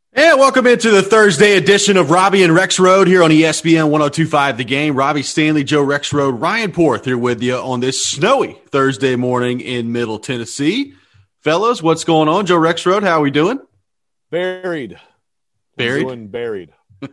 And welcome into the Thursday edition of Robbie and Rex Road here on ESPN 102.5 The Game. Robbie Stanley, Joe Rex Road, Ryan Porth here with you on this snowy Thursday morning in Middle Tennessee. Fellas, what's going on? Joe Rex Road, how are we doing? Buried. Buried? Buried.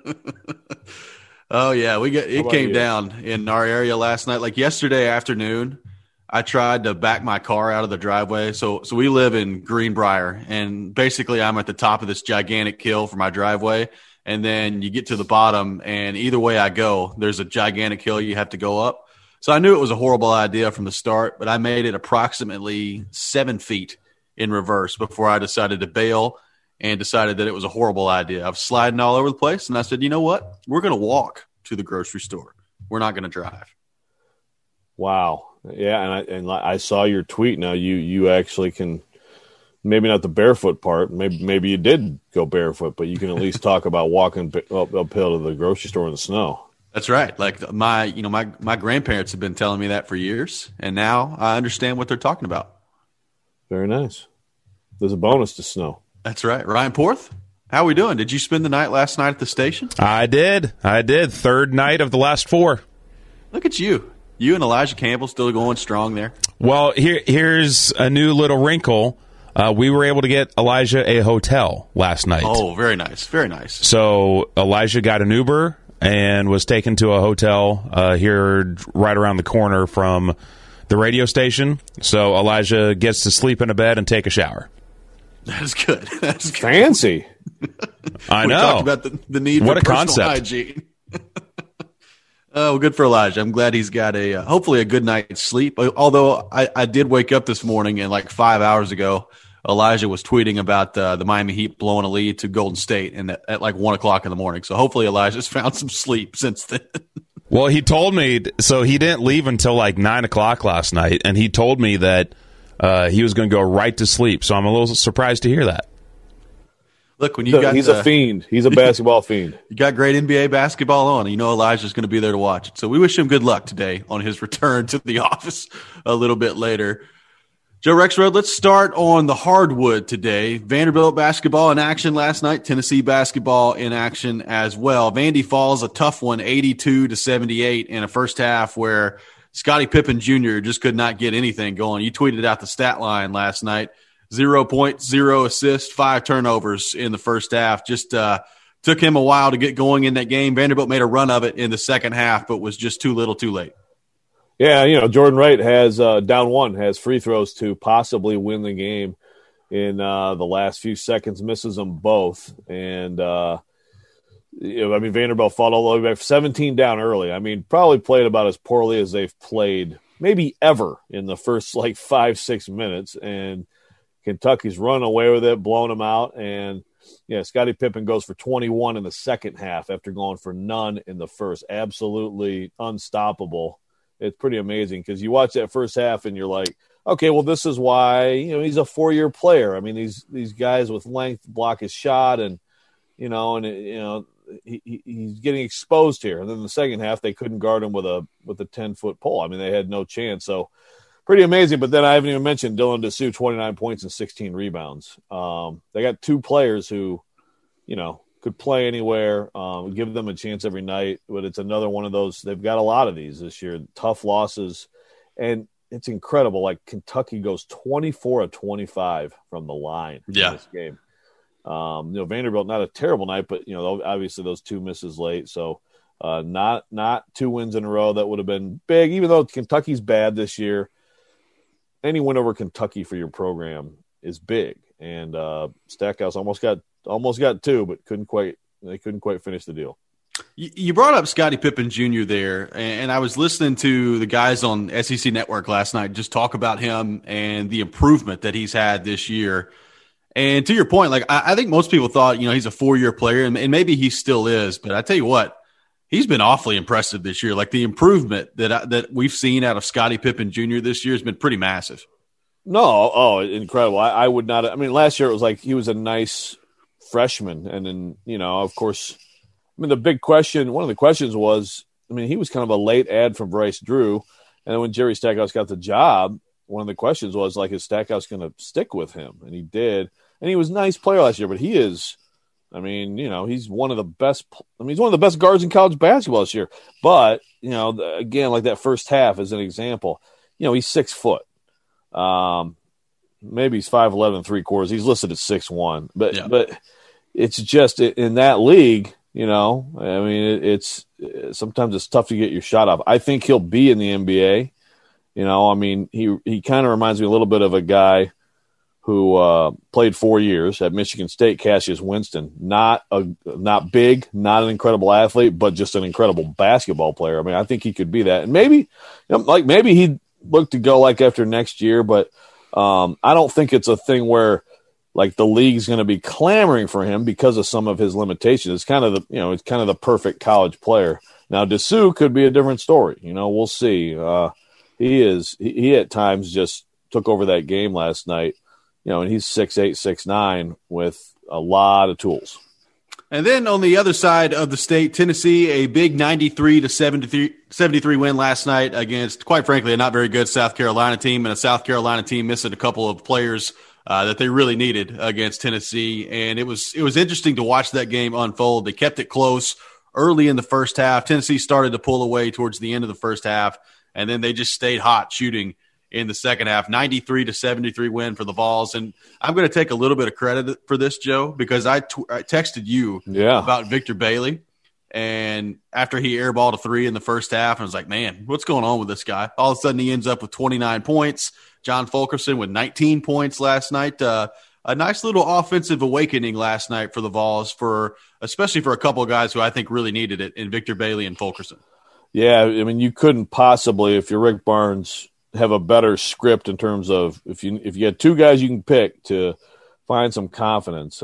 Oh, yeah. It came down in our area last night. Like yesterday afternoon, I tried to back my car out of the driveway. So we live in Greenbrier, and basically I'm at the top of this gigantic hill for my driveway. And then you get to the bottom, and either way I go, there's a gigantic hill you have to go up. So I knew it was a horrible idea from the start, but I made it approximately 7 feet in reverse before I decided to bail and decided that it was a horrible idea. I was sliding all over the place, and I said, you know what? We're going to walk to the grocery store. We're not going to drive. Wow. Yeah, and I saw your tweet. Now you actually can, maybe not the barefoot part. Maybe you did go barefoot, but you can at least talk about walking uphill to the grocery store in the snow. That's right. Like my grandparents have been telling me that for years, and now I understand what they're talking about. Very nice. There's a bonus to snow. That's right. Ryan Porth, how are we doing? Did you spend the night last night at the station? I did. Third night of the last 4. Look at you. You and Elijah Campbell still going strong there. Well, here's a new little wrinkle. We were able to get Elijah a hotel last night. Oh, very nice. Very nice. So Elijah got an Uber and was taken to a hotel here right around the corner from the radio station. So Elijah gets to sleep in a bed and take a shower. That is good. That's good. Fancy. I know. We talked about the need what for a personal concept. hygiene. Oh, good for Elijah. I'm glad he's got hopefully a good night's sleep. Although I did wake up this morning, and like 5 hours ago, Elijah was tweeting about the Miami Heat blowing a lead to Golden State and at like 1 o'clock in the morning. So hopefully Elijah's found some sleep since then. Well, he told me, so he didn't leave until like 9 o'clock last night, and he told me that he was going to go right to sleep. So I'm a little surprised to hear that. Look, when he's a fiend. He's a basketball fiend. You got great NBA basketball on. You know Elijah's going to be there to watch it. So we wish him good luck today on his return to the office a little bit later. Joe Rex Road, let's start on the hardwood today. Vanderbilt basketball in action last night. Tennessee basketball in action as well. Vandy falls a tough one, 82-78 in a first half where Scottie Pippen Jr. just could not get anything going. You tweeted out the stat line last night. 0 points, 0 assists, 5 turnovers in the first half. Just took him a while to get going in that game. Vanderbilt made a run of it in the second half, but was just too little too late. Yeah, Jordan Wright has down one, has free throws to possibly win the game in the last few seconds, misses them both. And, Vanderbilt fought all the way back 17 down early. Probably played about as poorly as they've played maybe ever in the first 5-6 minutes. And Kentucky's run away with it, blown them out. And, Scottie Pippen goes for 21 in the second half after going for none in the first. Absolutely unstoppable. It's pretty amazing because you watch that first half and you're like, okay, well, this is why, he's a 4-year player. These guys with length block his shot and, he's getting exposed here. And then in the second half, they couldn't guard him with a 10-foot pole. they had no chance. So pretty amazing. But then I haven't even mentioned Dylan Dessou, 29 points and 16 rebounds. They got 2 players who, could play anywhere, give them a chance every night. But it's another one of those. They've got a lot of these this year, tough losses. And it's incredible. Like Kentucky goes 24-25 from the line in this game. Vanderbilt, not a terrible night, but, obviously those 2 misses late. So not 2 wins in a row. That would have been big, even though Kentucky's bad this year. Any win over Kentucky for your program is big. And Stackhouse almost got 2, but couldn't quite finish the deal. You brought up Scottie Pippen Jr. there, and I was listening to the guys on SEC Network last night just talk about him and the improvement that he's had this year. And to your point, I think most people thought, he's a 4-year player, and maybe he still is. But I tell you what, he's been awfully impressive this year. Like the improvement that we've seen out of Scottie Pippen Jr. this year has been pretty massive. No, incredible. I would not. Last year it was like he was a nice freshman, and then of course, the big question. One of the questions was, he was kind of a late add from Bryce Drew, and then when Jerry Stackhouse got the job, one of the questions was is Stackhouse going to stick with him? And he did, and he was a nice player last year, but he is I mean, he's one of the best. He's one of the best guards in college basketball this year. But again, like that first half as an example, he's 6 foot. Maybe he's 5'11" 3/4. He's listed at 6'1". But it's just in that league. It's sometimes it's tough to get your shot off. I think he'll be in the NBA. He kind of reminds me a little bit of a guy who played 4 years at Michigan State, Cassius Winston. Not big, not an incredible athlete, but just an incredible basketball player. I think he could be that. And maybe he'd look to go after next year, but I don't think it's a thing where the league's going to be clamoring for him because of some of his limitations. It's kind of the perfect college player. Now Dessou could be a different story. We'll see. He at times just took over that game last night. And he's 6'8", 6'9", with a lot of tools. And then on the other side of the state, Tennessee, a big 93-73 win last night against, quite frankly, a not very good South Carolina team, and a South Carolina team missing a couple of players that they really needed against Tennessee. And it was interesting to watch that game unfold. They kept it close early in the first half. Tennessee started to pull away towards the end of the first half, and then they just stayed hot shooting in the second half. 93-73 win for the Vols. And I'm going to take a little bit of credit for this, Joe, because I texted you about Victor Bailey. And after he airballed a 3 in the first half, I was like, man, what's going on with this guy? All of a sudden he ends up with 29 points. John Fulkerson with 19 points last night. A nice little offensive awakening last night for the Vols, especially for a couple of guys who I think really needed it in Victor Bailey and Fulkerson. Yeah, you couldn't possibly, if you're Rick Barnes, have a better script in terms of if you had 2 guys you can pick to find some confidence.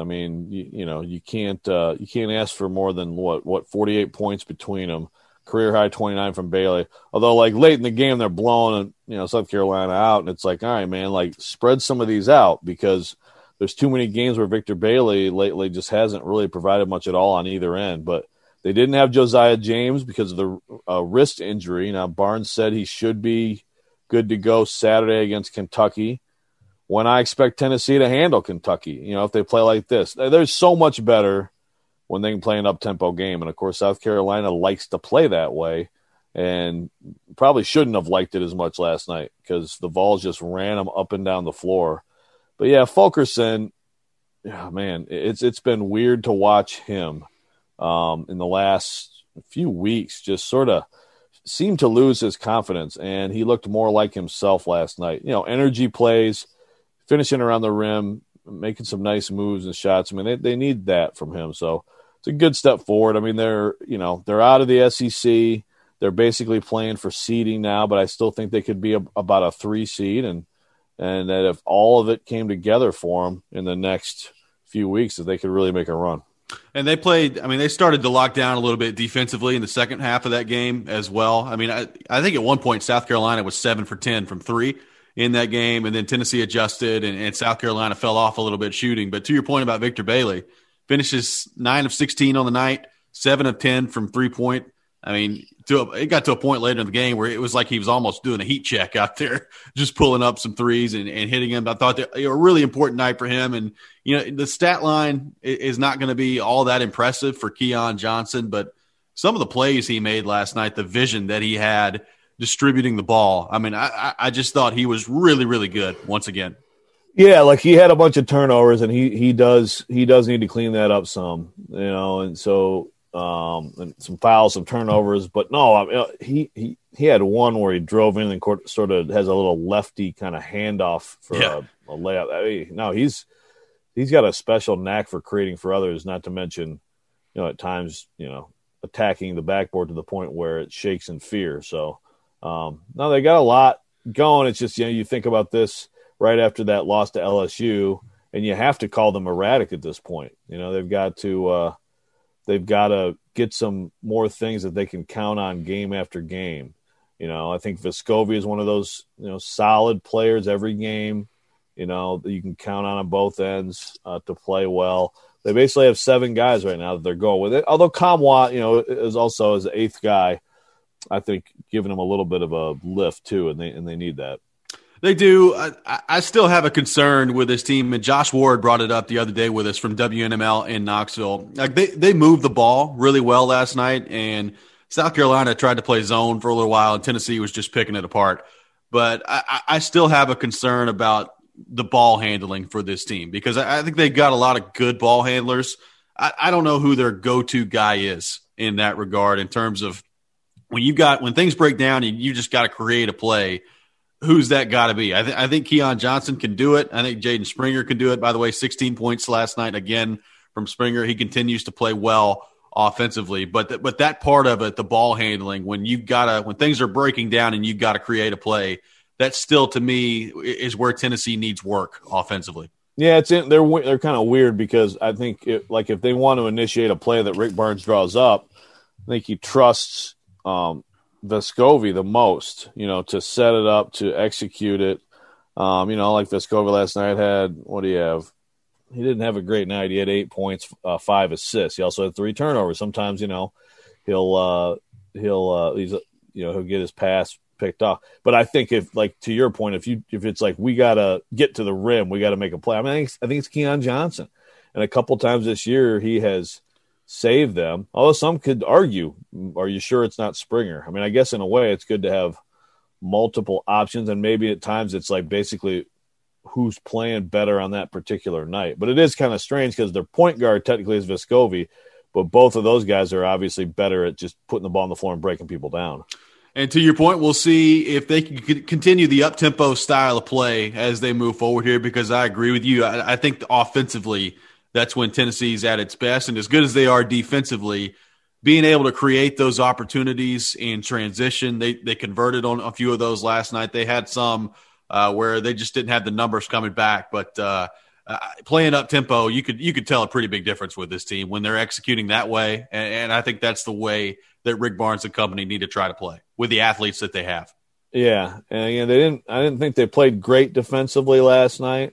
You can't ask for more than what 48 points between them. Career high 29 from Bailey. Although late in the game they're blowing South Carolina out, and it's all right, man, spread some of these out because there's too many games where Victor Bailey lately just hasn't really provided much at all on either end. But they didn't have Josiah James because of the wrist injury. Now Barnes said he should be good to go Saturday against Kentucky, when I expect Tennessee to handle Kentucky. If they play like this, they're so much better when they can play an up-tempo game. And, of course, South Carolina likes to play that way and probably shouldn't have liked it as much last night because the Vols just ran them up and down the floor. But, yeah, Fulkerson, man, it's been weird to watch him in the last few weeks just sort of seemed to lose his confidence, and he looked more like himself last night. Energy plays, finishing around the rim, making some nice moves and shots. They need that from him. So it's a good step forward. They're out of the SEC. They're basically playing for seeding now, but I still think they could be about a 3 seed, and that if all of it came together for them in the next few weeks, that they could really make a run. And they started to lock down a little bit defensively in the second half of that game as well. I think at one point South Carolina was 7 for 10 from 3 in that game, and then Tennessee adjusted, and South Carolina fell off a little bit shooting. But to your point about Victor Bailey, finishes 9 of 16 on the night, 7 of 10 from 3-point. It got to a point later in the game where it was like he was almost doing a heat check out there, just pulling up some threes and hitting them. I thought that a really important night for him. And, the stat line is not going to be all that impressive for Keon Johnson, but some of the plays he made last night, the vision that he had distributing the ball. I just thought he was really, really good once again. Yeah, he had a bunch of turnovers, and he does need to clean that up some, and so and some fouls, some turnovers. But no, he had one where he drove in and sort of has a little lefty kind of handoff for a layup. He's got a special knack for creating for others, not to mention, at times, attacking the backboard to the point where it shakes in fear. So, no, they got a lot going. It's just, you think about this right after that loss to LSU, and you have to call them erratic at this point. They've got to get some more things that they can count on game after game. I think Vescovi is one of those, solid players every game, that you can count on both ends to play well. They basically have 7 guys right now that they're going with it. Although Kamwa, is also as the 8th guy, I think giving them a little bit of a lift too, and they need that. They do. I still have a concern with this team, and Josh Ward brought it up the other day with us from WNML in Knoxville. Like they moved the ball really well last night, and South Carolina tried to play zone for a little while, and Tennessee was just picking it apart. But I still have a concern about the ball handling for this team because I think they've got a lot of good ball handlers. I don't know who their go-to guy is in that regard in terms of when things break down and you just got to create a play. Who's that got to be? I think Keon Johnson can do it. I think Jaden Springer can do it. By the way, 16 points last night again from Springer. He continues to play well offensively, but that part of it, the ball handling, when things are breaking down and you've got to create a play, that still to me is where Tennessee needs work offensively. Yeah, they're kind of weird because I think if they want to initiate a play that Rick Barnes draws up, I think he trusts Vescovi the most, to set it up, to execute it. Like Vescovi last night had, what do you have? He didn't have a great night. He had 8 points, 5 assists. He also had 3 turnovers. Sometimes, he'll get his pass picked off. But I think to your point, if it's like we gotta get to the rim, we gotta make a play. I mean, I think it's Keon Johnson, and a couple times this year he has saved them. Although some could argue, are you sure it's not Springer? I mean, I guess in a way it's good to have multiple options, and maybe at times it's like basically who's playing better on that particular night. But it is kind of strange because their point guard technically is Vescovi, but both of those guys are obviously better at just putting the ball on the floor and breaking people down. And to your point, we'll see if they can continue the up-tempo style of play as they move forward here, because I agree with you. I think offensively, that's when Tennessee's at its best. And as good as they are defensively, being able to create those opportunities in transition, they converted on a few of those last night. They had some where they just didn't have the numbers coming back. But playing up-tempo, you could tell a pretty big difference with this team when they're executing that way. And I think that's the way that Rick Barnes and company need to try to play with the athletes that they have. Yeah, and again, I didn't think they played great defensively last night.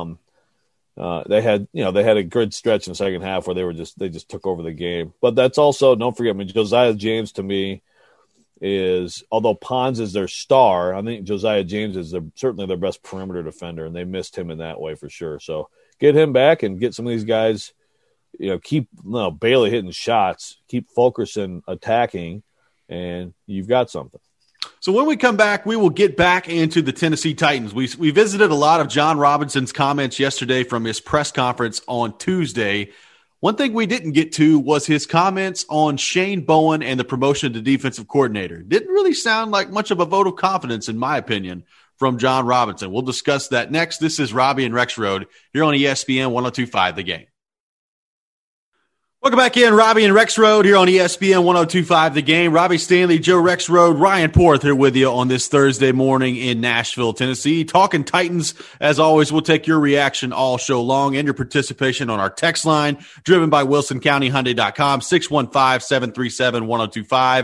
They had a good stretch in the second half where they just took over the game. But that's also, don't forget, Josiah James to me is, although Pons is their star, I think Josiah James is certainly their best perimeter defender, and they missed him in that way for sure. So get him back and get some of these guys. Keep Bailey hitting shots, keep Fulkerson attacking, and you've got something. So when we come back, we will get back into the Tennessee Titans. We visited a lot of John Robinson's comments yesterday from his press conference on Tuesday. One thing we didn't get to was his comments on Shane Bowen and the promotion to defensive coordinator. Didn't really sound like much of a vote of confidence, in my opinion, from John Robinson. We'll discuss that next. This is Robbie and Rexrode here on ESPN 102.5 The Game. Welcome back in, Robbie and Rexrode here on ESPN 102.5 The Game. Robbie Stanley, Joe Rexrode, Ryan Porth here with you on this Thursday morning in Nashville, Tennessee. Talking Titans, as always, we'll take your reaction all show long and your participation on our text line, driven by WilsonCountyHyundai.com, 615-737-1025,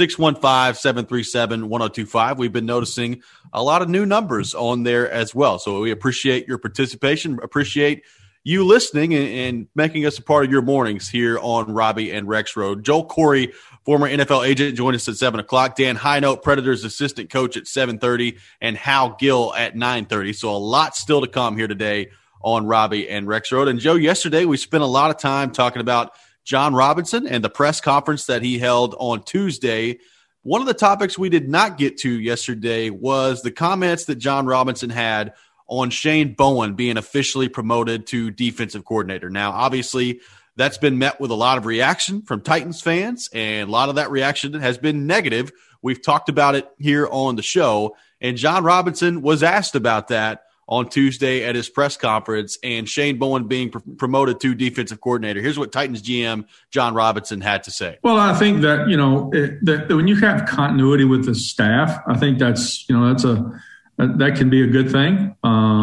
615-737-1025. We've been noticing a lot of new numbers on there as well, so we appreciate your participation, appreciate you listening and making us a part of your mornings here on Robbie and Rexrode. Joel Corey, former NFL agent, joined us at 7 o'clock. Dan Hinote, Predators assistant coach at 7:30, and Hal Gill at 9:30. So a lot still to come here today on Robbie and Rexrode. And Joe, yesterday we spent a lot of time talking about John Robinson and the press conference that he held on Tuesday. One of the topics we did not get to yesterday was the comments that John Robinson had on Shane Bowen being officially promoted to defensive coordinator. Now, obviously, that's been met with a lot of reaction from Titans fans, and a lot of that reaction has been negative. We've talked about it here on the show, and John Robinson was asked about that on Tuesday at his press conference, and Shane Bowen being promoted to defensive coordinator. Here's what Titans GM John Robinson had to say. Well, I think that, that when you have continuity with the staff, I think that's that can be a good thing.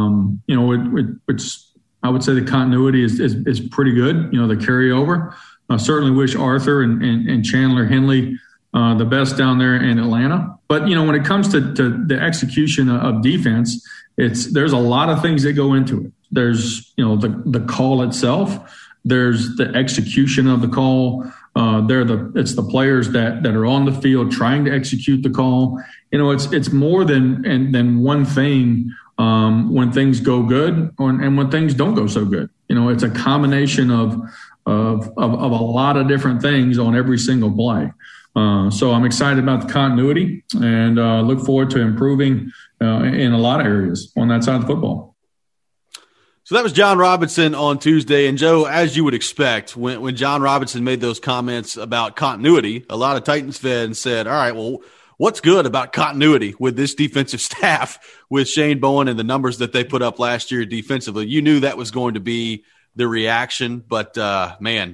Which I would say the continuity is pretty good. The carryover. I certainly wish Arthur and Chandler Henley the best down there in Atlanta. But when it comes to the execution of defense, there's a lot of things that go into it. There's the call itself. There's the execution of the call It's the players that are on the field trying to execute the call. It's more than one thing when things go good and when things don't go so good. It's a combination of a lot of different things on every single play. So I'm excited about the continuity and look forward to improving in a lot of areas on that side of the football. So that was Jon Robinson on Tuesday. And, Joe, as you would expect, when Jon Robinson made those comments about continuity, a lot of Titans fans said, all right, well, what's good about continuity with this defensive staff with Shane Bowen and the numbers that they put up last year defensively? You knew that was going to be the reaction. But, I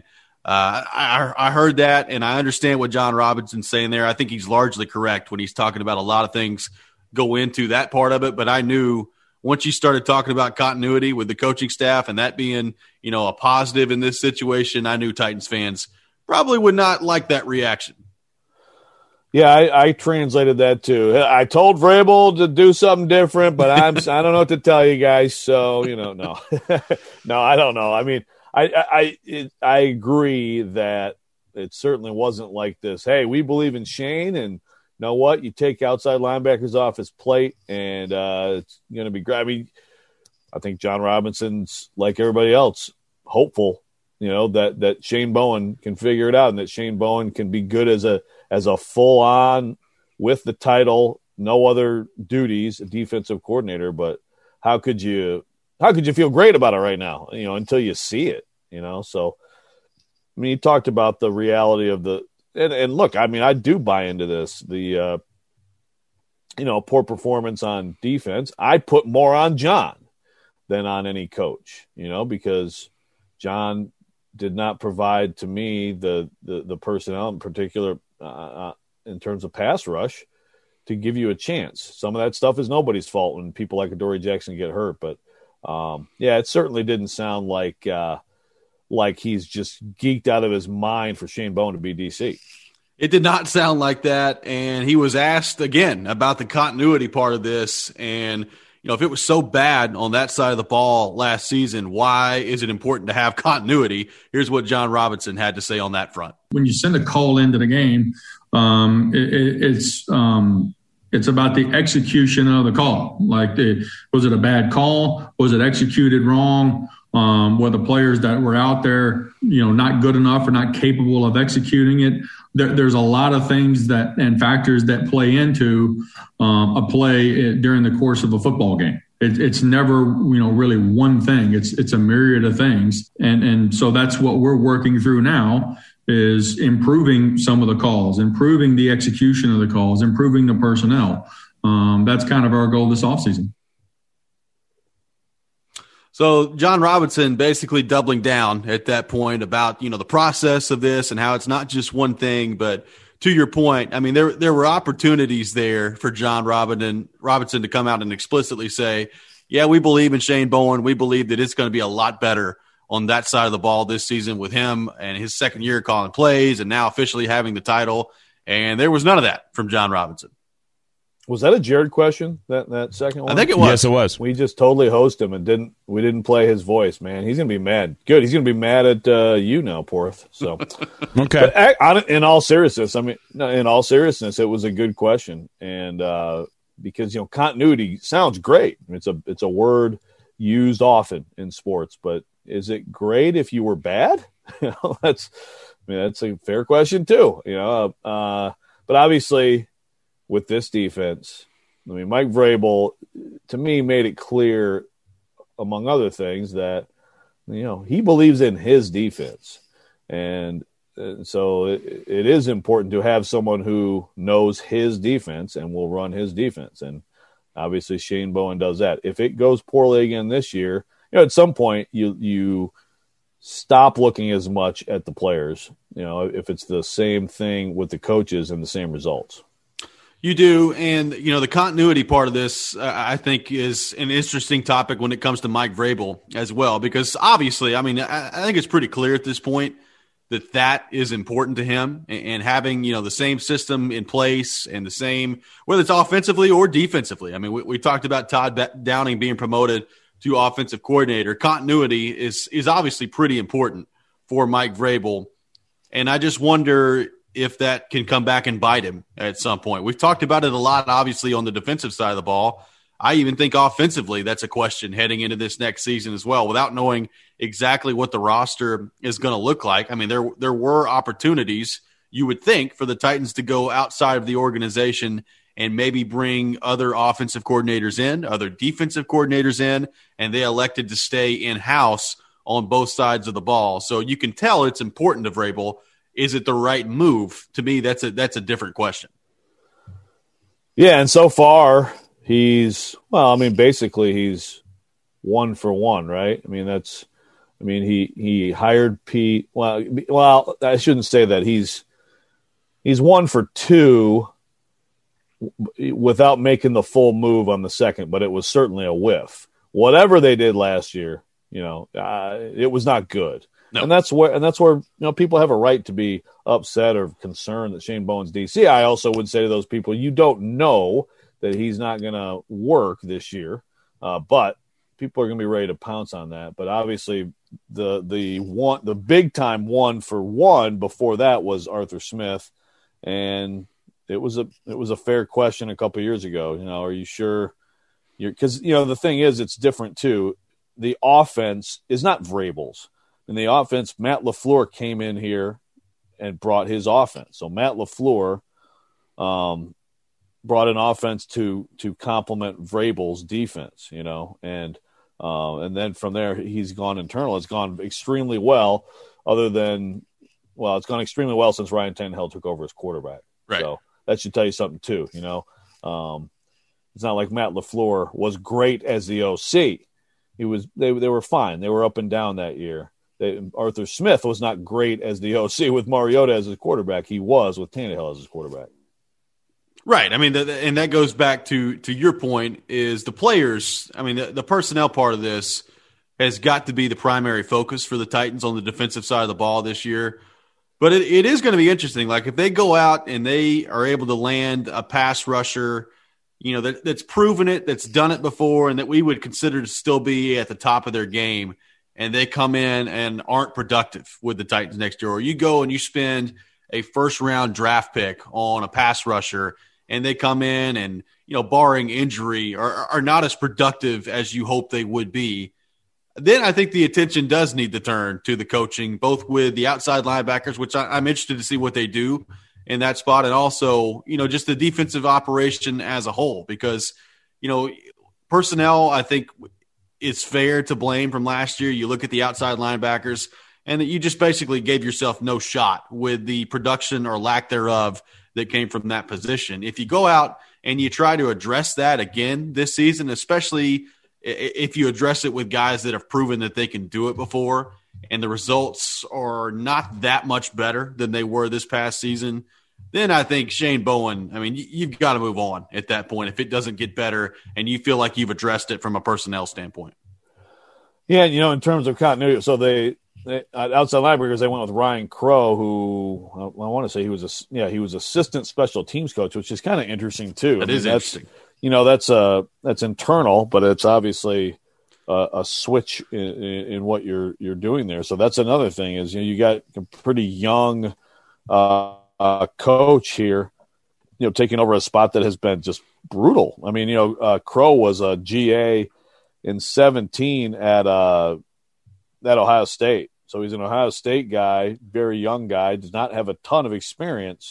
heard that, and I understand what Jon Robinson's saying there. I think he's largely correct when he's talking about a lot of things go into that part of it. But I knew once you started talking about continuity with the coaching staff and that being, a positive in this situation, I knew Titans fans probably would not like that reaction. Yeah, I translated that too. I told Vrabel to do something different, but I don't know what to tell you guys. So, no, no, I don't know. I mean, I agree that it certainly wasn't like this. Hey, we believe in Shane, and you know what? You take outside linebackers off his plate, and it's going to be great. I mean, I think Jon Robinson's like everybody else, hopeful, that Shane Bowen can figure it out, and that Shane Bowen can be good as a full on with the title, no other duties, a defensive coordinator. But how could you feel great about it right now? Until you see it. So I mean, you talked about the reality of and look, I mean, I do buy into this. The poor performance on defense, I put more on Jon than on any coach, because Jon did not provide to me the personnel in particular in terms of pass rush to give you a chance. Some of that stuff is nobody's fault when people like Adoree Jackson get hurt, but it certainly didn't sound like he's just geeked out of his mind for Shane Bowen to be DC. It did not sound like that, and he was asked again about the continuity part of this, and if it was so bad on that side of the ball last season, why is it important to have continuity? Here's what Jon Robinson had to say on that front. When you send a call into the game, it's about the execution of the call. Was it a bad call? Was it executed wrong? Were the players that were out there, not good enough or not capable of executing it? There's a lot of things and factors that play into a play during the course of a football game. It's never, really one thing. It's a myriad of things. And so that's what we're working through now is improving some of the calls, improving the execution of the calls, improving the personnel. That's kind of our goal this offseason. So Jon Robinson basically doubling down at that point about, the process of this and how it's not just one thing, but to your point, I mean, there were opportunities there for Jon Robinson to come out and explicitly say, yeah, we believe in Shane Bowen. We believe that it's going to be a lot better on that side of the ball this season with him and his second year calling plays and now officially having the title. And there was none of that from Jon Robinson. Was that a Jared question, that second one? I think it was. Yes, it was. We just totally hosted him and we didn't play his voice, man. He's going to be mad. Good. He's going to be mad at you now, Porth. So, okay. But in all seriousness, it was a good question. And because, continuity sounds great. It's a word used often in sports, but is it great if you were bad? That's a fair question too, but obviously, with this defense, I mean, Mike Vrabel, to me, made it clear, among other things, that, he believes in his defense. And so it is important to have someone who knows his defense and will run his defense. And obviously Shane Bowen does that. If it goes poorly again this year, at some point you stop looking as much at the players, if it's the same thing with the coaches and the same results. You do, and the continuity part of this, I think, is an interesting topic when it comes to Mike Vrabel as well, because obviously, I mean, I think it's pretty clear at this point that is important to him, and having the same system in place and the same, whether it's offensively or defensively. I mean, we talked about Todd Downing being promoted to offensive coordinator. Continuity is obviously pretty important for Mike Vrabel And I just wonder if that can come back and bite him at some point. We've talked about it a lot, obviously, on the defensive side of the ball. I even think offensively that's a question heading into this next season as well, without knowing exactly what the roster is going to look like. I mean, there were opportunities, you would think, for the Titans to go outside of the organization and maybe bring other offensive coordinators in, other defensive coordinators in, and they elected to stay in-house on both sides of the ball. So you can tell it's important to Vrabel. Is it the right move? To me, that's a different question. Yeah, and so far basically he's 1 for 1, right? He hired Pete. Well, I shouldn't say that. He's 1 for 2 without making the full move on the second, but it was certainly a whiff. Whatever they did last year, it was not good. No. And that's where people have a right to be upset or concerned that Shane Bowen's DC. I also would say to those people, you don't know that he's not going to work this year, but people are going to be ready to pounce on that. But obviously, the big time 1 for 1 before that was Arthur Smith, and it was a fair question a couple of years ago. Are you sure? Because the thing is, it's different too. The offense is not Vrabel's. In the offense, Matt LaFleur came in here and brought his offense. So Matt LaFleur brought an offense to complement Vrabel's defense, and then from there he's gone internal. It's gone extremely well. It's gone extremely well since Ryan Tannehill took over as quarterback. Right. So that should tell you something too. It's not like Matt LaFleur was great as the OC. They were fine. They were up and down that year. Arthur Smith was not great as the OC with Mariota as his quarterback. He was with Tannehill as his quarterback. Right. I mean, and that goes back to your point is the players. I mean, the personnel part of this has got to be the primary focus for the Titans on the defensive side of the ball this year. But it is going to be interesting. Like if they go out and they are able to land a pass rusher, that's proven it, that's done it before, and that we would consider to still be at the top of their game, and they come in and aren't productive with the Titans next year, or you go and you spend a first-round draft pick on a pass rusher, and they come in and, barring injury, are not as productive as you hope they would be, then I think the attention does need to turn to the coaching, both with the outside linebackers, which I'm interested to see what they do in that spot, and also, just the defensive operation as a whole, because, personnel, I think, it's fair to blame from last year. You look at the outside linebackers, and that you just basically gave yourself no shot with the production or lack thereof that came from that position. If you go out and you try to address that again this season, especially if you address it with guys that have proven that they can do it before, and the results are not that much better than they were this past season, then I think Shane Bowen, you've got to move on at that point if it doesn't get better and you feel like you've addressed it from a personnel standpoint. Yeah, in terms of continuity, so they outside linebackers, they went with Ryan Crow, who I want to say he was assistant special teams coach, which is kind of interesting too. That is interesting. That's internal, but it's obviously a switch in what you're doing there. So that's another thing is you got a pretty young coach here, taking over a spot that has been just brutal. I mean, Crow was a GA in 2017 at Ohio State. So he's an Ohio State guy, very young guy, does not have a ton of experience.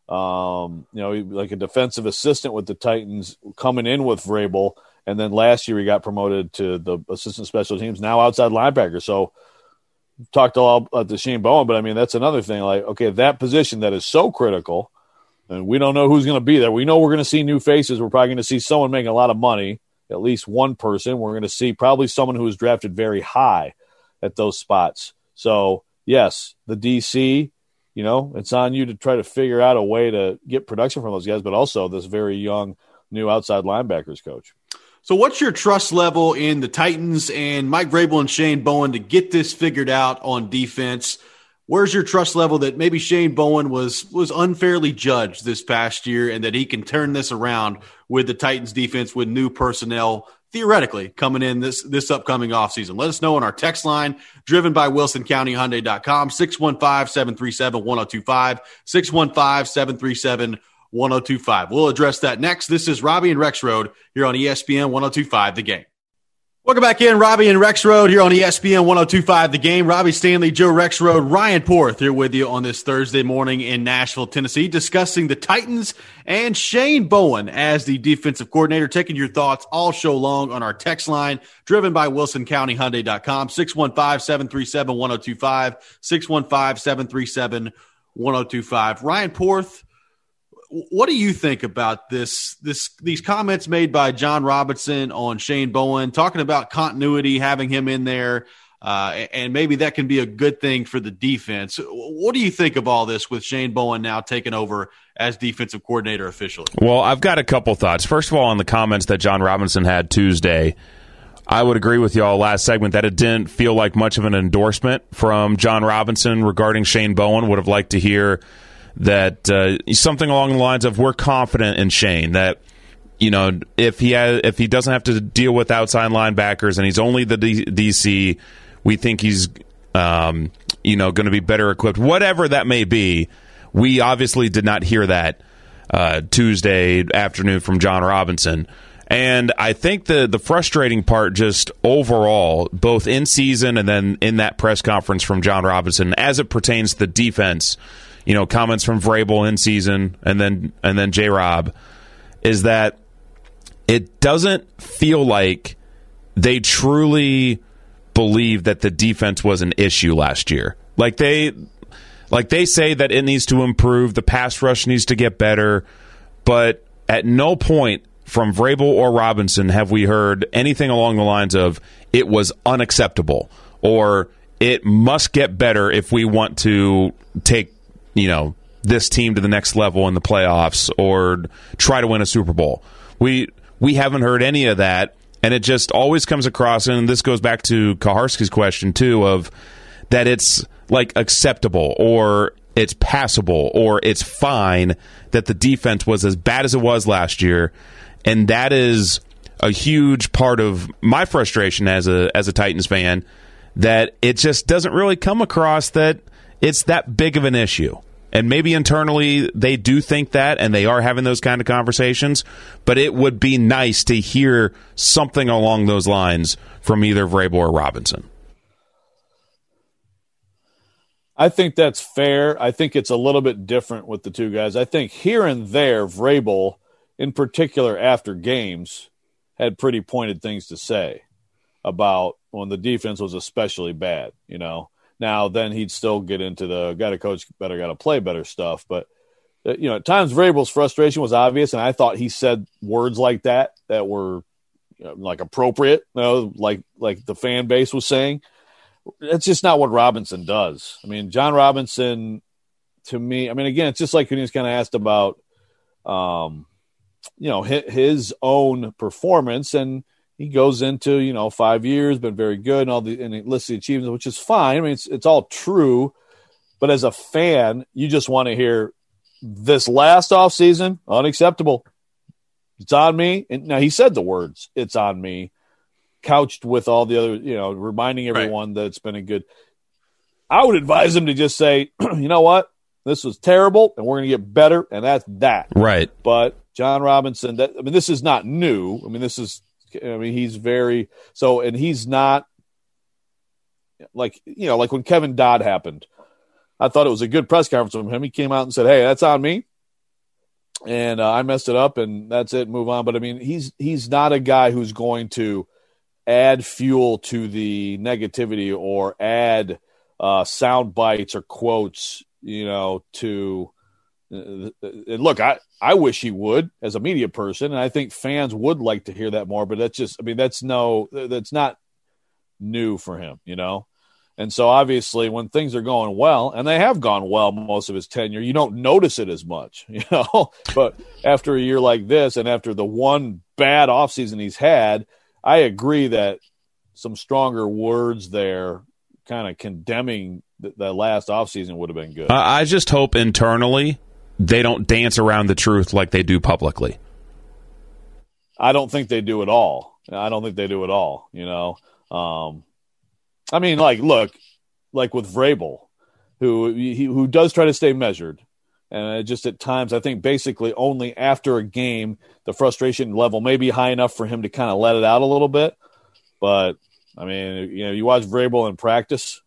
Like a defensive assistant with the Titans coming in with Vrabel. And then last year he got promoted to the assistant special teams, now outside linebacker. So talked all about the Shane Bowen, but that's another thing. Like, okay, that position that is so critical, and we don't know who's going to be there. We know we're going to see new faces. We're probably going to see someone making a lot of money, at least one person. We're going to see probably someone who was drafted very high at those spots. So, yes, the DC, it's on you to try to figure out a way to get production from those guys, but also this very young new outside linebackers coach. So what's your trust level in the Titans and Mike Vrabel and Shane Bowen to get this figured out on defense? Where's your trust level that maybe Shane Bowen was unfairly judged this past year and that he can turn this around with the Titans defense with new personnel theoretically coming in this upcoming offseason. Let us know on our text line, driven by WilsonCountyHyundai.com, 615-737-1025, 615-737-1025. We'll address that next. This is Robbie and Rexrode here on ESPN 102.5 The Game. Welcome back in, Robbie and Rexrode here on ESPN 102.5 The Game. Robbie Stanley, Joe Rexrode, Ryan Porth here with you on this Thursday morning in Nashville, Tennessee, discussing the Titans and Shane Bowen as the defensive coordinator. Taking your thoughts all show long on our text line, driven by WilsonCountyHyundai.com, 615-737-1025, 615-737-1025. Ryan Porth, what do you think about these comments made by John Robinson on Shane Bowen, talking about continuity, having him in there, and maybe that can be a good thing for the defense? What do you think of all this with Shane Bowen now taking over as defensive coordinator officially? Well, I've got a couple thoughts. First of all, on the comments that John Robinson had Tuesday, I would agree with y'all last segment that it didn't feel like much of an endorsement from John Robinson regarding Shane Bowen. Would have liked to hear that something along the lines of, we're confident in Shane, that, you know, if he doesn't have to deal with outside linebackers and he's only the DC, we think he's going to be better equipped. Whatever that may be, we obviously did not hear that Tuesday afternoon from John Robinson. And I think the frustrating part, just overall, both in season and then in that press conference from John Robinson, as it pertains to the defense, you know, comments from Vrabel in season and then J-Rob, is that it doesn't feel like they truly believe that the defense was an issue last year. Like they say that it needs to improve, the pass rush needs to get better, but at no point from Vrabel or Robinson have we heard anything along the lines of it was unacceptable or it must get better if we want to take, you know, this team to the next level in the playoffs or try to win a Super Bowl. We haven't heard any of that, and it just always comes across, and this goes back to Kaharski's question too, of that it's like acceptable or it's passable or it's fine that the defense was as bad as it was last year, and that is a huge part of my frustration as a Titans fan, that it just doesn't really come across that it's that big of an issue. And maybe internally they do think that, and they are having those kind of conversations, but it would be nice to hear something along those lines from either Vrabel or Robinson. I think that's fair. I think it's a little bit different with the two guys. I think here and there, Vrabel, in particular after games, had pretty pointed things to say about when the defense was especially bad, you know. Now, then he'd still get into the got to coach better, got to play better stuff. But, you know, at times Vrabel's frustration was obvious, and I thought he said words like that were, you know, like appropriate, you know, like the fan base was saying. That's just not what Robinson does. I mean, John Robinson, to me, I mean, again, it's just like when he was kind of asked about, you know, his own performance, and he goes into, you know, 5 years, been very good, and he lists the achievements, which is fine. I mean, it's all true. But as a fan, you just want to hear this last offseason, unacceptable. It's on me. And now he said the words, it's on me, couched with all the other, you know, reminding everyone that it's been a good. I would advise him to just say, you know what? This was terrible, and we're going to get better, and that's that. Right. But John Robinson, this is not new. He's very – so, and he's not like, you know, like when Kevin Dodd happened, I thought it was a good press conference from him. He came out and said, hey, that's on me, and I messed it up, and that's it, move on. But, I mean, he's not a guy who's going to add fuel to the negativity or add sound bites or quotes, you know, to look, I wish he would as a media person, and I think fans would like to hear that more, but that's just, I mean, that's not new for him, you know? And so obviously when things are going well, and they have gone well most of his tenure, you don't notice it as much, you know? But after a year like this, and after the one bad offseason he's had, I agree that some stronger words there kind of condemning the last offseason would have been good. I just hope internally they don't dance around the truth like they do publicly. I don't think they do at all. I don't think they do at all. I mean, look, with Vrabel, who does try to stay measured, and just at times, I think basically only after a game, the frustration level may be high enough for him to kind of let it out a little bit. But I mean, you watch Vrabel in practice.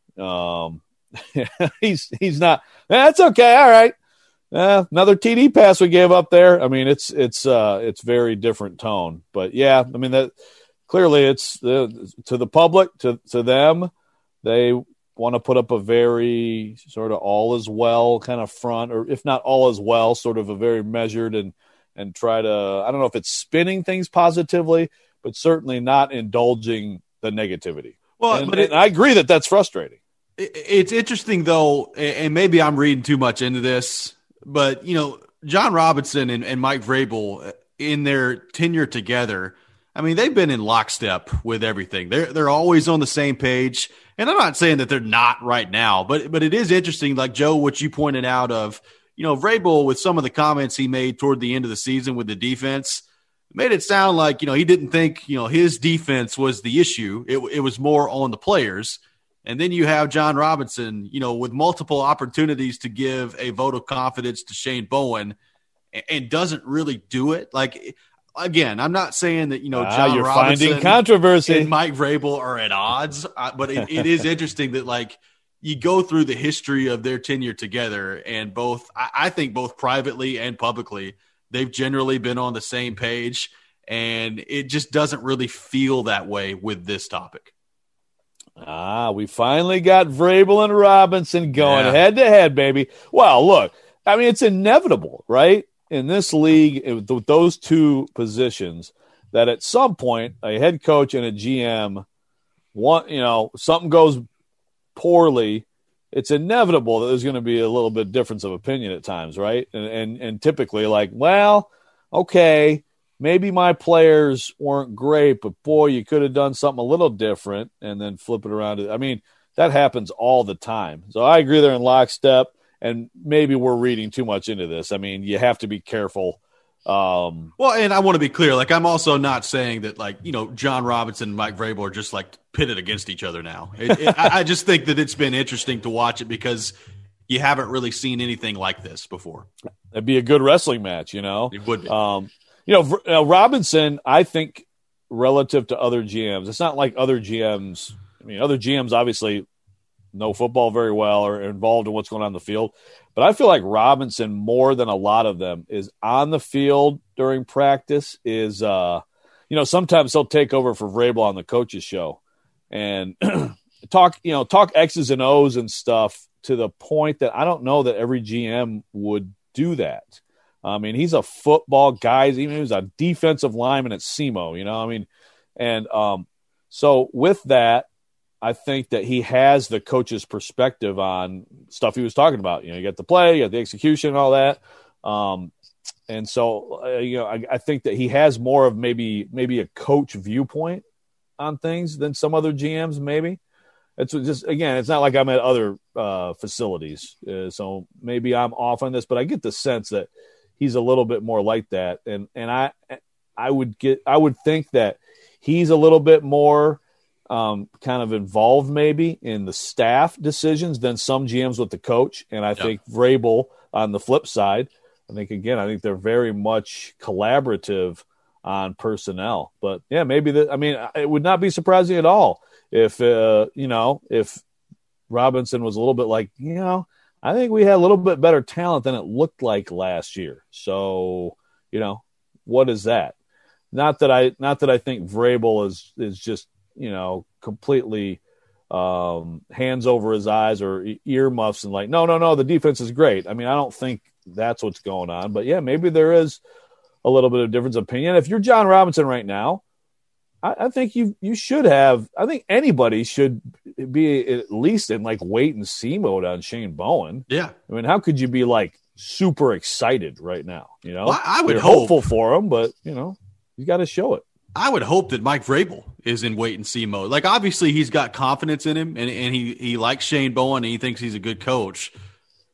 He's not. That's okay. All right. Another TD pass we gave up there. I mean, it's very different tone. But yeah, I mean that clearly it's to the public, to them, they want to put up a very sort of all is well kind of front, or if not all is well, sort of a very measured and try to, I don't know if it's spinning things positively, but certainly not indulging the negativity. Well, and I agree that that's frustrating. It's interesting though, and maybe I'm reading too much into this, but John Robinson and Mike Vrabel in their tenure together, I mean, they've been in lockstep with everything. They're always on the same page. And I'm not saying that they're not right now, but it is interesting, like Joe, what you pointed out of, Vrabel with some of the comments he made toward the end of the season with the defense made it sound like, he didn't think, his defense was the issue. It was more on the players. And then you have John Robinson, with multiple opportunities to give a vote of confidence to Shane Bowen and doesn't really do it. Like, again, I'm not saying that, John you're Robinson finding controversy and Mike Vrabel are at odds, but it is interesting that, like, you go through the history of their tenure together, and I think both privately and publicly, they've generally been on the same page, and it just doesn't really feel that way with this topic. We finally got Vrabel and Robinson going head to head, baby. Well, look, I mean, it's inevitable, right? In this league, with those two positions, that at some point a head coach and a GM something goes poorly, it's inevitable that there's going to be a little bit difference of opinion at times, right? And typically, like, well, okay, maybe my players weren't great, but boy, you could have done something a little different, and then flip it around. I mean, that happens all the time. So I agree they're in lockstep, and maybe we're reading too much into this. I mean, you have to be careful. Well, and I want to be clear. Like, I'm also not saying that, like, John Robinson and Mike Vrabel are just, like, pitted against each other now. I just think that it's been interesting to watch it because you haven't really seen anything like this before. It'd be a good wrestling match, It would be. Robinson, I think, relative to other GMs, it's not like other GMs. I mean, other GMs obviously know football very well or are involved in what's going on in the field. But I feel like Robinson, more than a lot of them, is on the field during practice, is, sometimes he'll take over for Vrabel on the coach's show and talk X's and O's and stuff to the point that I don't know that every GM would do that. I mean, he's a football guy. Even he was a defensive lineman at SEMO, so with that, I think that he has the coach's perspective on stuff he was talking about. You got the play, you got the execution and all that. And so, I think that he has more of maybe a coach viewpoint on things than some other GMs, maybe. It's just, again, it's not like I'm at other facilities. So maybe I'm off on this, but I get the sense that he's a little bit more like that. And I would think that he's a little bit more kind of involved maybe in the staff decisions than some GMs with the coach. And I think Vrabel on the flip side, I think they're very much collaborative on personnel. But yeah, maybe it would not be surprising at all if Robinson was a little bit like, I think we had a little bit better talent than it looked like last year. So, what is that? Not that I think Vrabel is just, completely hands over his eyes or earmuffs and like, no, the defense is great. I mean, I don't think that's what's going on. But yeah, maybe there is a little bit of difference of opinion. If you're John Robinson right now, I think you should have. I think anybody should be at least in like wait and see mode on Shane Bowen. Yeah, I mean, how could you be like super excited right now? Well, I would You're hope hopeful for him, but you got to show it. I would hope that Mike Vrabel is in wait and see mode. Like, obviously, he's got confidence in him, and he likes Shane Bowen, and he thinks he's a good coach.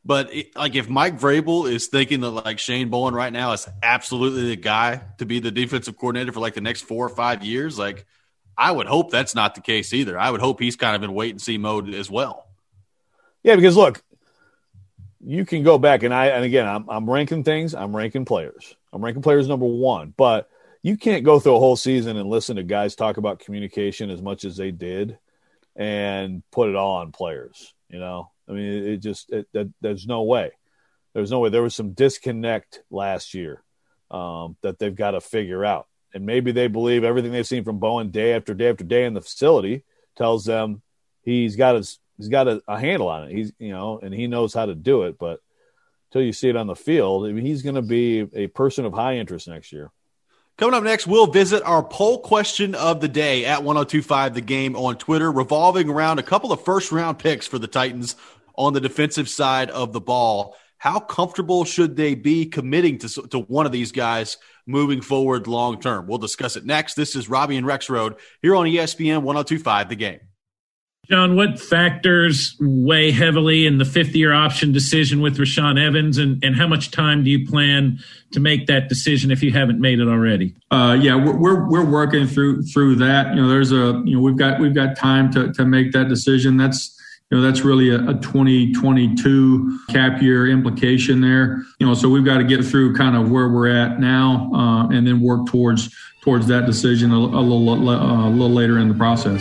But if Mike Vrabel is thinking that like Shane Bowen right now is absolutely the guy to be the defensive coordinator for like the next 4 or 5 years, like I would hope that's not the case either. I would hope he's kind of in wait and see mode as well. Yeah, because look, you can go back and again, I'm ranking things. I'm ranking players. I'm ranking players number one, but you can't go through a whole season and listen to guys talk about communication as much as they did and put it all on players. I mean, there's no way. There's no way. There was some disconnect last year that they've got to figure out. And maybe they believe everything they've seen from Bowen day after day after day in the facility tells them he's got a handle on it. And he knows how to do it. But until you see it on the field, I mean, he's going to be a person of high interest next year. Coming up next, we'll visit our poll question of the day at 1025 The Game on Twitter, revolving around a couple of first-round picks for the Titans on the defensive side of the ball. How comfortable should they be committing to one of these guys moving forward long-term? We'll discuss it next. This is Robbie and Rexroad here on ESPN 1025 The Game. John, what factors weigh heavily in the fifth-year option decision with Rashaan Evans, and how much time do you plan to make that decision if you haven't made it already? We're working through that. We've got time to make that decision. That's really a 2022 cap year implication there. So we've got to get through kind of where we're at now, and then work towards that decision a little later in the process.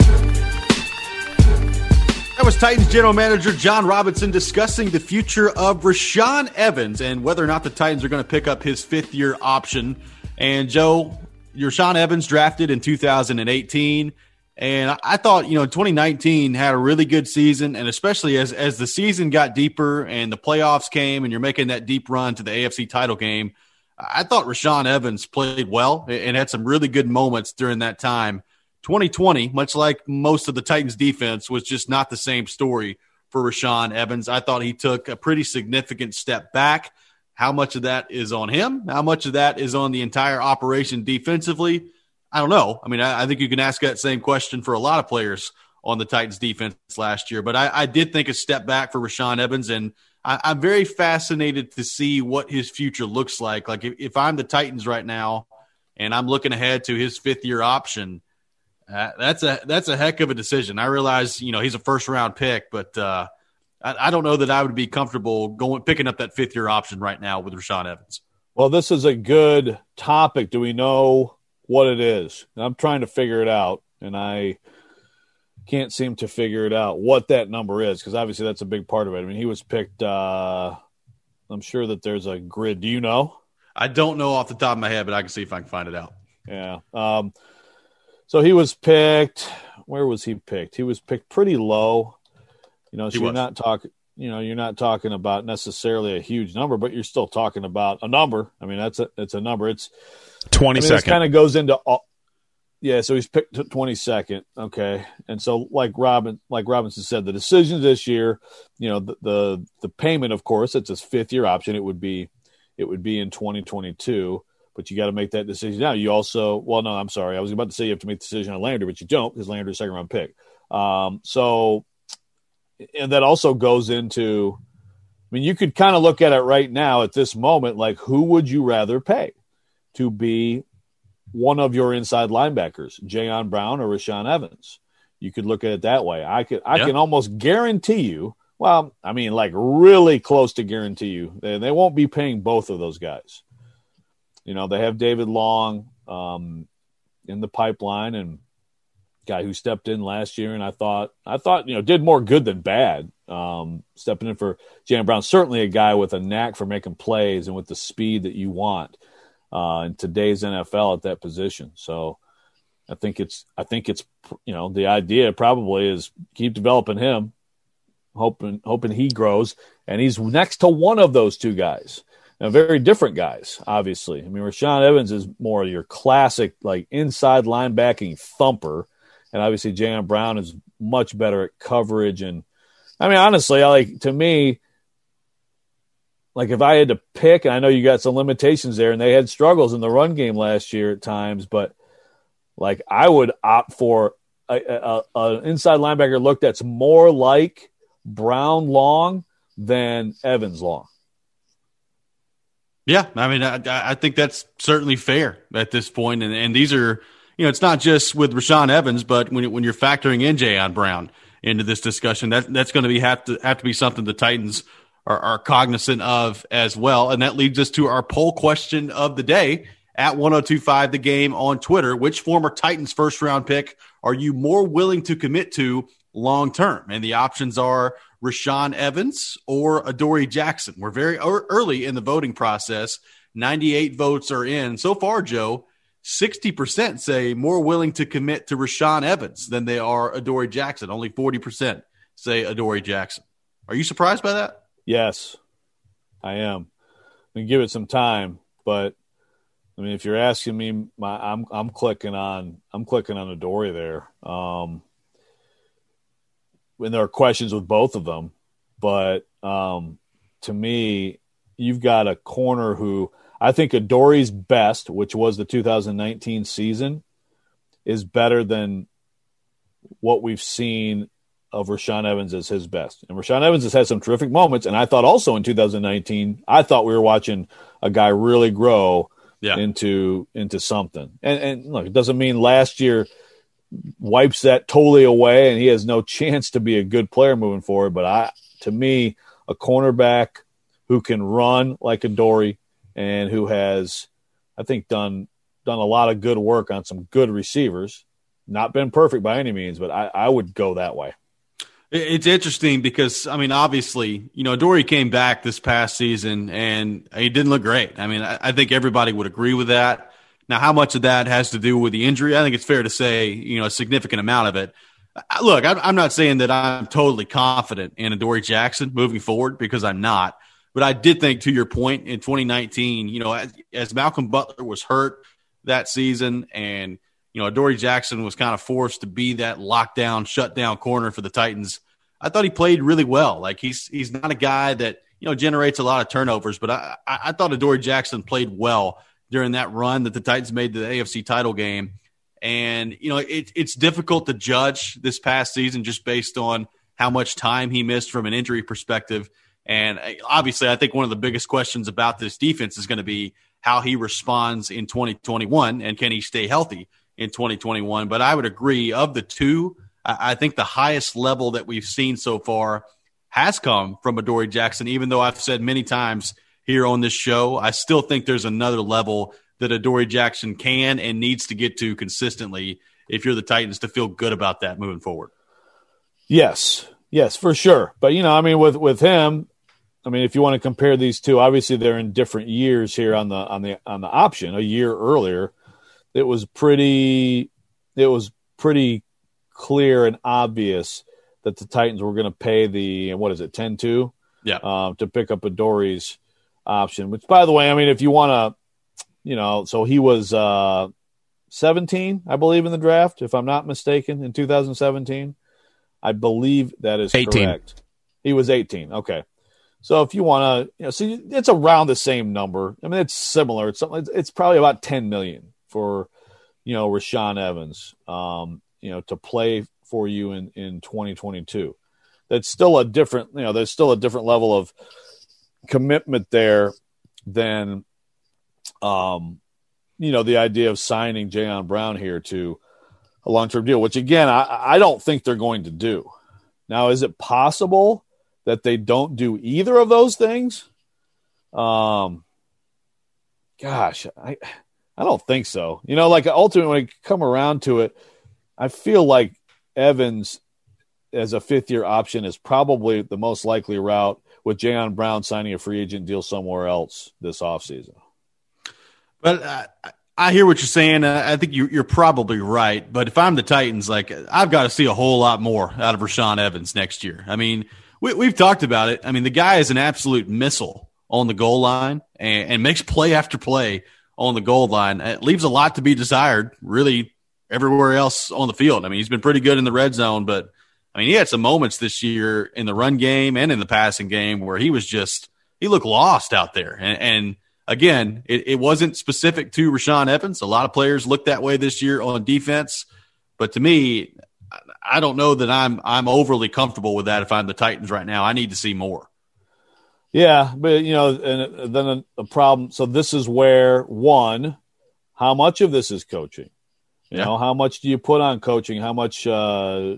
That was Titans general manager Jon Robinson discussing the future of Rashaan Evans and whether or not the Titans are going to pick up his fifth-year option. And, Joe, Rashaan Evans drafted in 2018, and I thought, 2019 had a really good season, and especially as the season got deeper and the playoffs came and you're making that deep run to the AFC title game, I thought Rashaan Evans played well and had some really good moments during that time. 2020, much like most of the Titans defense, was just not the same story for Rashaan Evans. I thought he took a pretty significant step back. How much of that is on him? How much of that is on the entire operation defensively? I don't know. I mean, I think you can ask that same question for a lot of players on the Titans defense last year, but I did think a step back for Rashaan Evans, and I'm very fascinated to see what his future looks like. Like if I'm the Titans right now and I'm looking ahead to his fifth-year option, that's a heck of a decision. I realize, he's a first-round pick, but I don't know that I would be comfortable picking up that fifth-year option right now with Rashaan Evans. Well, this is a good topic. Do we know what it is? I'm trying to figure it out, and I can't seem to figure it out what that number is, because obviously that's a big part of it. I mean, he was picked I'm sure that there's a grid. Do you know? I don't know off the top of my head, but I can see if I can find it out. Yeah. So he was picked. Where was he picked? He was picked pretty low. So you're not talking about necessarily a huge number, but you're still talking about a number. I mean, it's a number. It's 22nd. This kind of goes into all. Yeah, so he's picked 22nd. Okay, and so like Robinson said, the decisions this year, the payment, of course, it's his fifth-year option. It would be in 2022. But you got to make that decision now. You also – well, no, I'm sorry. I was about to say you have to make the decision on Landry, but you don't because Landry's a second-round pick. And that also goes into – I mean, you could kind of look at it right now at this moment, like who would you rather pay to be one of your inside linebackers, Jayon Brown or Rashaan Evans? You could look at it that way. I can almost guarantee you – well, I mean, like really close to guarantee you they won't be paying both of those guys. They have David Long in the pipeline, and guy who stepped in last year, and I thought did more good than bad. Stepping in for Jayon Brown, certainly a guy with a knack for making plays and with the speed that you want in today's NFL at that position. So I think it's the idea probably is keep developing him, hoping he grows, and he's next to one of those two guys. Now, very different guys, obviously. I mean, Rashaan Evans is more your classic, like, inside linebacking thumper. And obviously, Jayon Brown is much better at coverage. And, I mean, honestly, to me, like, if I had to pick, and I know you got some limitations there, and they had struggles in the run game last year at times, but, like, I would opt for an inside linebacker look that's more like Brown Long, than Evans long. Yeah, I mean, I think that's certainly fair at this point. And these are, it's not just with Rashaan Evans, but when you're factoring in Jayon Brown into this discussion, that's going to have to be something the Titans are cognizant of as well. And that leads us to our poll question of the day at 1025 The Game on Twitter. Which former Titans first round pick are you more willing to commit to long term? And the options are Rashaan Evans or Adoree Jackson. We're very early in the voting process. 98 votes are in. So far, Joe, 60% say more willing to commit to Rashaan Evans than they are Adoree Jackson. Only 40% say Adoree Jackson. Are you surprised by that? Yes, I am. I mean, give it some time, but I mean, if you're asking me, I'm clicking on Adoree there. When there are questions with both of them, but to me, you've got a corner who I think Adoree's best, which was the 2019 season, is better than what we've seen of Rashaan Evans as his best. And Rashaan Evans has had some terrific moments, and I thought also in 2019, I thought we were watching a guy really grow into something. And look, it doesn't mean last year wipes that totally away and he has no chance to be a good player moving forward. But to me, a cornerback who can run like Adoree and who has, I think, done a lot of good work on some good receivers, not been perfect by any means, but I would go that way. It's interesting because, I mean, obviously, Adoree came back this past season and he didn't look great. I mean, I think everybody would agree with that. Now, how much of that has to do with the injury? I think it's fair to say, a significant amount of it. Look, I'm not saying that I'm totally confident in Adoree Jackson moving forward because I'm not. But I did think, to your point, in 2019, as Malcolm Butler was hurt that season and, Adoree Jackson was kind of forced to be that lockdown, shutdown corner for the Titans, I thought he played really well. Like, he's not a guy that, generates a lot of turnovers, but I thought Adoree Jackson played well during that run that the Titans made to the AFC title game. And, it's difficult to judge this past season just based on how much time he missed from an injury perspective. And obviously, I think one of the biggest questions about this defense is going to be how he responds in 2021 and can he stay healthy in 2021. But I would agree, of the two, I think the highest level that we've seen so far has come from Adoree Jackson, even though I've said many times here on this show, I still think there's another level that Adoree Jackson can and needs to get to consistently if you're the Titans to feel good about that moving forward. Yes, for sure. But, with him, if you want to compare these two, obviously they're in different years here on the option. A year earlier, it was pretty clear and obvious that the Titans were going to pay the 10-2 to pick up Adoree's option, which, by the way, if you want to, so he was 17, I believe, in the draft, if I'm not mistaken, in 2017. I believe that is 18. Correct. He was 18. Okay. So if you want to, see, it's around the same number. It's similar. It's probably about $10 million for, Rashaan Evans, to play for you in 2022. That's still a different, there's still a different level of commitment there than, the idea of signing Jayon Brown here to a long-term deal, which again, I don't think they're going to do. Now, is it possible that they don't do either of those things? Gosh, I don't think so. Ultimately, when you come around to it, I feel like Evans as a fifth-year option is probably the most likely route, with Jayon Brown signing a free agent deal somewhere else this offseason. But I hear what you're saying. I think you're probably right. But if I'm the Titans, I've got to see a whole lot more out of Rashaan Evans next year. We've talked about it. The guy is an absolute missile on the goal line and makes play after play on the goal line. It leaves a lot to be desired, really, everywhere else on the field. He's been pretty good in the red zone, but he had some moments this year in the run game and in the passing game where he looked lost out there. And again, it wasn't specific to Rashaan Evans. A lot of players looked that way this year on defense. But to me, I don't know that I'm overly comfortable with that if I'm the Titans right now. I need to see more. Yeah, but and then the problem. So this is where one, how much of this is coaching? You know, how much do you put on coaching? How much do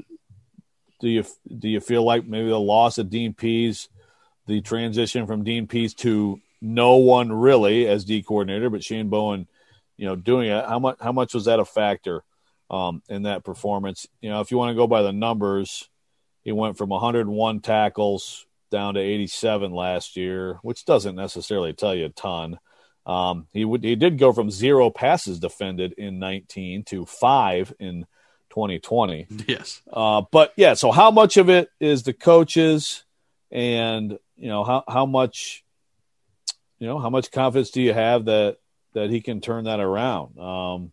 you feel like maybe the loss of Dean Pease, the transition from Dean Pease to no one really as D coordinator, but Shane Bowen, doing it. How much was that a factor in that performance? If you want to go by the numbers, he went from 101 tackles down to 87 last year, which doesn't necessarily tell you a ton. He did go from 0 passes defended in 19 to 5 in 2020. Yes. But yeah, so how much of it is the coaches, and how much confidence do you have that he can turn that around?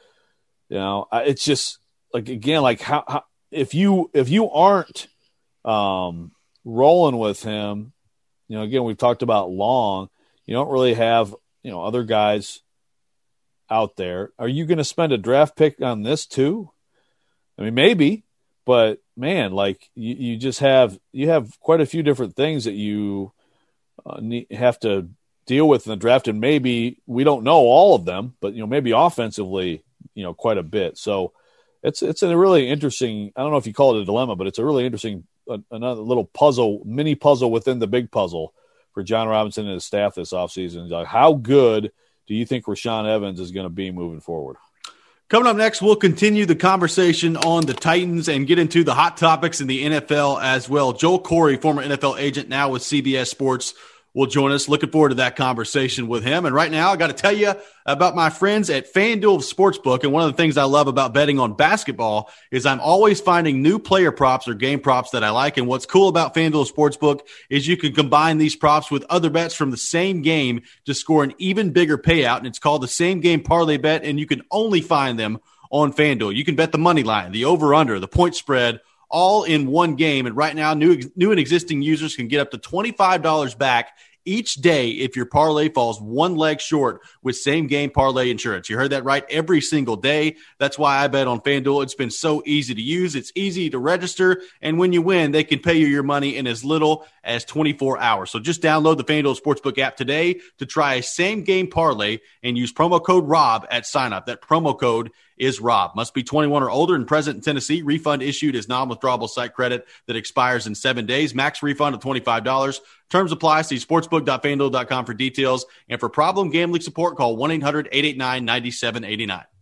It's just how if you aren't rolling with him, again, we've talked about Long, you don't really have other guys out there. Are you going to spend a draft pick on this too? I mean, maybe, but man, you have quite a few different things that you have to deal with in the draft, and maybe we don't know all of them, but maybe offensively, quite a bit. So it's a really interesting. I don't know if you call it a dilemma, but it's a really interesting another little mini puzzle within the big puzzle for John Robinson and his staff this offseason. Like, how good do you think Rashaan Evans is going to be moving forward? Coming up next, we'll continue the conversation on the Titans and get into the hot topics in the NFL as well. Joel Corey, former NFL agent, now with CBS Sports, will join us. Looking forward to that conversation with him. And right now, I got to tell you about my friends at FanDuel Sportsbook. And one of the things I love about betting on basketball is I'm always finding new player props or game props that I like. And what's cool about FanDuel Sportsbook is you can combine these props with other bets from the same game to score an even bigger payout. And it's called the Same Game Parlay Bet, and you can only find them on FanDuel. You can bet the money line, the over-under, the point spread, all in one game. And right now, new and existing users can get up to $25 back each day if your parlay falls one leg short with Same Game Parlay Insurance. You heard that right, every single day. That's why I bet on FanDuel. It's been so easy to use. It's easy to register. And when you win, they can pay you your money in as little as 24 hours. So just download the FanDuel Sportsbook app today to try a Same Game Parlay and use promo code ROB at sign-up. That promo code is Rob. Must be 21 or older and present in Tennessee. Refund issued as non-withdrawable site credit that expires in 7 days. Max refund of $25. Terms apply. See sportsbook.fanduel.com for details. And for problem gambling support, call 1-800-889-9789.